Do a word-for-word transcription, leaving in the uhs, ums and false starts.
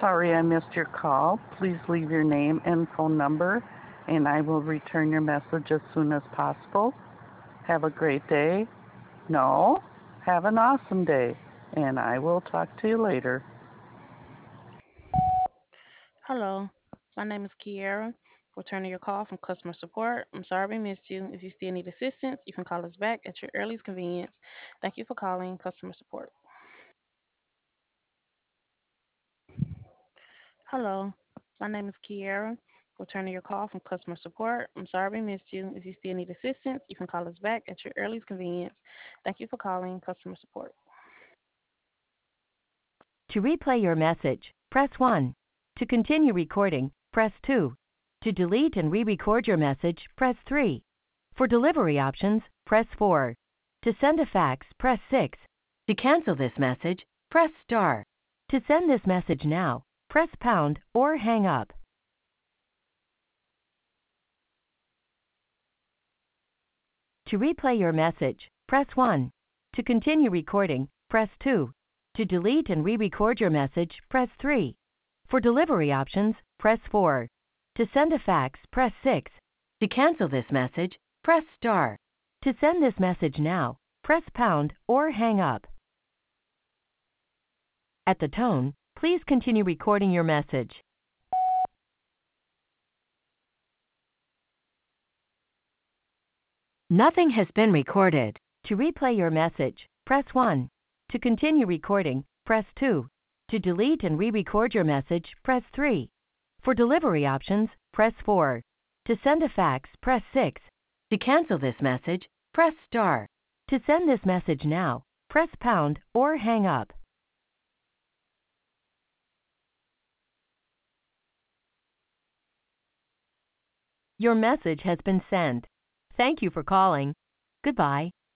sorry I missed your call. Please leave your name and phone number, and I will return your message as soon as possible. Have a great day. No, have an awesome day, and I will talk to you later. Hello, my name is Kiera. Returning your call from customer support. I'm sorry we missed you. If you still need assistance, you can call us back at your earliest convenience. Thank you for calling customer support. Hello, my name is Kiera. Returning your call from customer support. I'm sorry we missed you. If you still need assistance, you can call us back at your earliest convenience. Thank you for calling customer support. To replay your message, press one. To continue recording, press two. To delete and re-record your message, press three. For delivery options, press four. To send a fax, press six. To cancel this message, press star. To send this message now, press pound or hang up. To replay your message, press one. To continue recording, press two. To delete and re-record your message, press three. For delivery options, press four. To send a fax, press six. To cancel this message, press star. To send this message now, press pound or hang up. At the tone, please continue recording your message. Nothing has been recorded. To replay your message, press one. To continue recording, press two. To delete and re-record your message, press three. For delivery options, press four. To send a fax, press six. To cancel this message, press star. To send this message now, press pound or hang up. Your message has been sent. Thank you for calling. Goodbye.